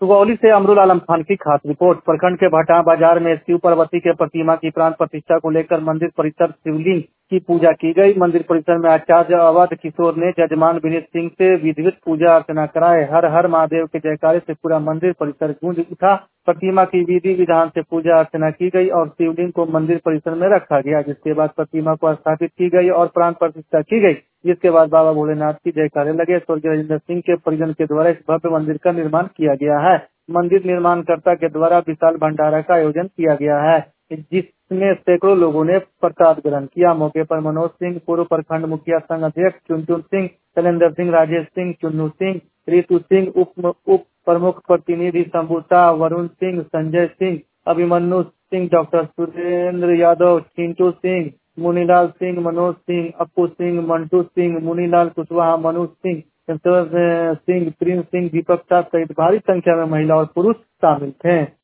सुगौली से अमरुल आलम खान की खास रिपोर्ट। प्रखंड के भटा बाजार में शिव पार्वती के प्रतिमा की प्राण प्रतिष्ठा को लेकर मंदिर परिसर शिवलिंग की पूजा की गई। मंदिर परिसर में आचार्य अवध किशोर ने जजमान विनीत सिंह से विधिवत पूजा अर्चना कराए। हर हर महादेव के जयकारे से पूरा मंदिर परिसर गूंज उठा। प्रतिमा की विधि विधान से पूजा अर्चना की गई और शिवलिंग को मंदिर परिसर में रखा गया, जिसके बाद प्रतिमा को स्थापित की गई और प्राण प्रतिष्ठा की गई, जिसके बाद बाबा भोलेनाथ की जयकारे लगे। स्वर्गीय राजेंद्र सिंह के परिजन के द्वारा इस भव्य मंदिर का निर्माण किया गया है। मंदिर निर्माणकर्ता के द्वारा विशाल भंडारा का आयोजन किया गया है, जिसमें सैकड़ों लोगों ने प्रसाद ग्रहण किया। मौके पर मनोज सिंह, पूर्व प्रखंड मुखिया संघ अध्यक्ष चुनचुन सिंह, शैलेंद्र सिंह, राजेश सिंह, चुन्नू सिंह, रितु सिंह, उप प्रमुख प्रतिनिधि शंभुता, वरुण सिंह, संजय सिंह, अभिमन्यु सिंह, डॉक्टर सुरेंद्र यादव, चिंटू सिंह, मुनीलाल सिंह, मनोज सिंह, अप्पू सिंह, मंटू सिंह, मुनीलाल कुशवाहा, मनु सिंह, सिंह, प्रिंस सिंह, दीपक साह सहित भारी संख्या में महिला और पुरुष शामिल थे।